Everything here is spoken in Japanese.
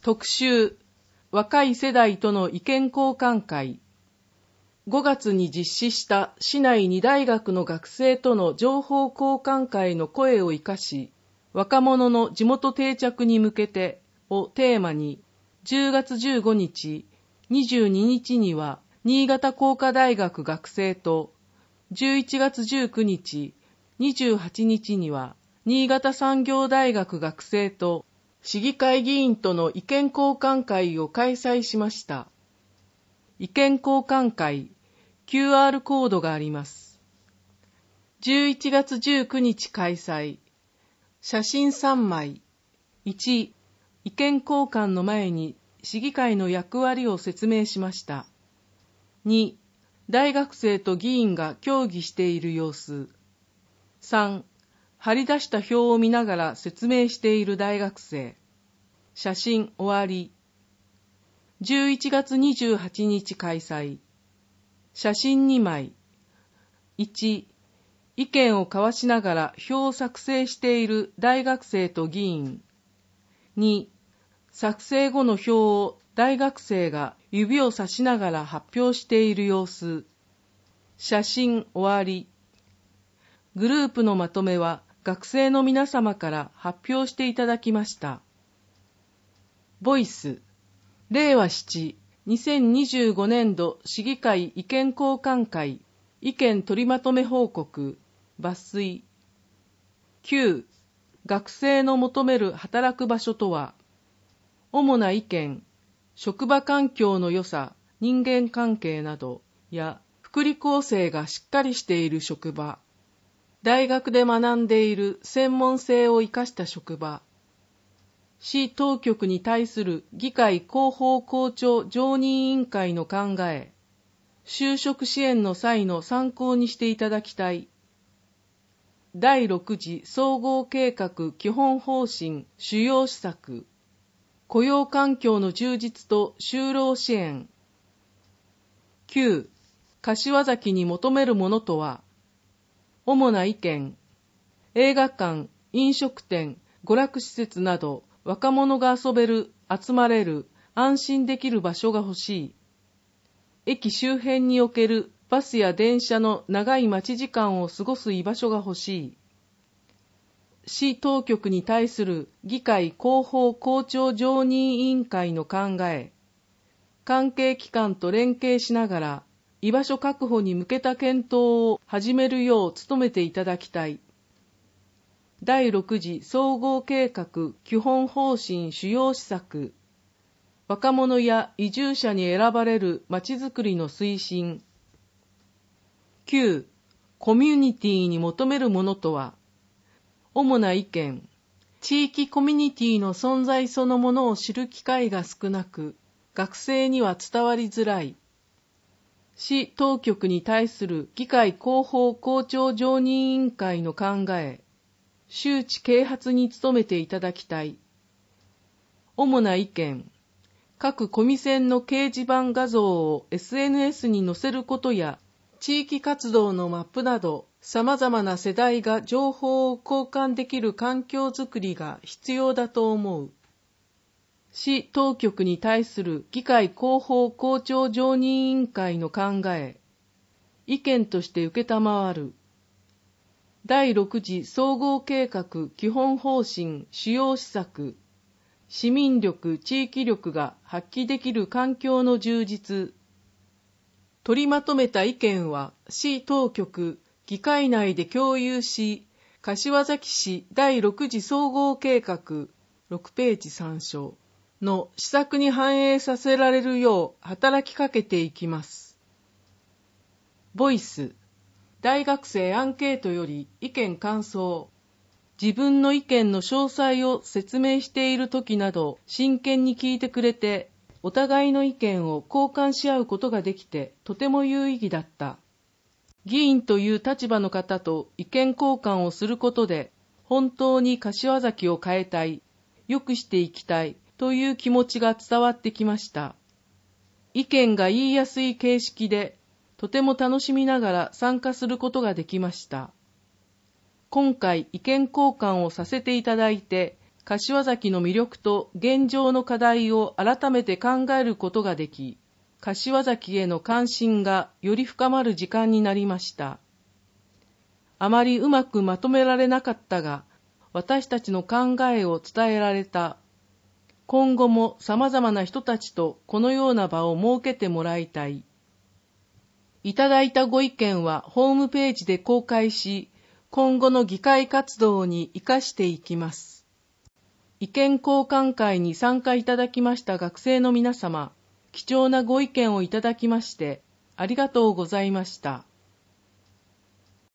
特集、若い世代との意見交換会。5月に実施した市内2大学の学生との情報交換会の声を生かし、若者の地元定着に向けてをテーマに、10月15日、22日には新潟工科大学学生と、11月19日、28日には新潟産業大学学生と、市議会議員との意見交換会を開催しました。意見交換会、QR コードがあります。11月19日開催。写真3枚。1、意見交換の前に市議会の役割を説明しました。2、大学生と議員が協議している様子。3、貼り出した表を見ながら説明している大学生。写真終わり。11月28日開催。写真2枚。1、意見を交わしながら表を作成している大学生と議員。2、作成後の表を大学生が指をさしながら発表している様子。写真終わり。グループのまとめは学生の皆様から発表していただきました。ボイス、令和7、2025年度市議会意見交換会、意見取りまとめ報告、抜粋。9、学生の求める働く場所とは、主な意見、職場環境の良さ、人間関係などや、福利厚生がしっかりしている職場、大学で学んでいる専門性を生かした職場、市当局に対する議会広報校長常任委員会の考え、就職支援の際の参考にしていただきたい。第6次総合計画基本方針主要施策、雇用環境の充実と就労支援。9、柏崎に求めるものとは、主な意見、映画館、飲食店、娯楽施設など若者が遊べる、集まれる、安心できる場所が欲しい。駅周辺におけるバスや電車の長い待ち時間を過ごす居場所が欲しい。市当局に対する議会広報校長常任委員会の考え、関係機関と連携しながら居場所確保に向けた検討を始めるよう努めていただきたい。第6次総合計画基本方針主要施策、若者や移住者に選ばれるまちづくりの推進。9、コミュニティに求めるものとは、主な意見、地域コミュニティの存在そのものを知る機会が少なく、学生には伝わりづらい。市当局に対する議会広報校長常任委員会の考え、周知啓発に努めていただきたい。主な意見、各コミセンの掲示板画像を SNS に載せることや、地域活動のマップなど、様々な世代が情報を交換できる環境づくりが必要だと思う。市当局に対する議会広報校長常任委員会の考え、意見として受けたまわる。第6次総合計画基本方針主要施策、市民力・地域力が発揮できる環境の充実。取りまとめた意見は市当局、議会内で共有し、柏崎市第6次総合計画6ページ参照の施策に反映させられるよう働きかけていきます。ボイス、大学生アンケートより意見感想。自分の意見の詳細を説明している時など真剣に聞いてくれて、お互いの意見を交換し合うことができてとても有意義だった。議員という立場の方と意見交換をすることで、本当に柏崎を変えたい、良くしていきたいという気持ちが伝わってきました。意見が言いやすい形式で、とても楽しみながら参加することができました。今回意見交換をさせていただいて、 柏崎の魅力と現状の課題を改めて考えることができ、柏崎への関心がより深まる時間になりました。あまりうまくまとめられなかったが、私たちの考えを伝えられた。今後も様々な人たちとこのような場を設けてもらいたい。いただいたご意見はホームページで公開し、今後の議会活動に生かしていきます。意見交換会に参加いただきました学生の皆様、貴重なご意見をいただきまして、ありがとうございました。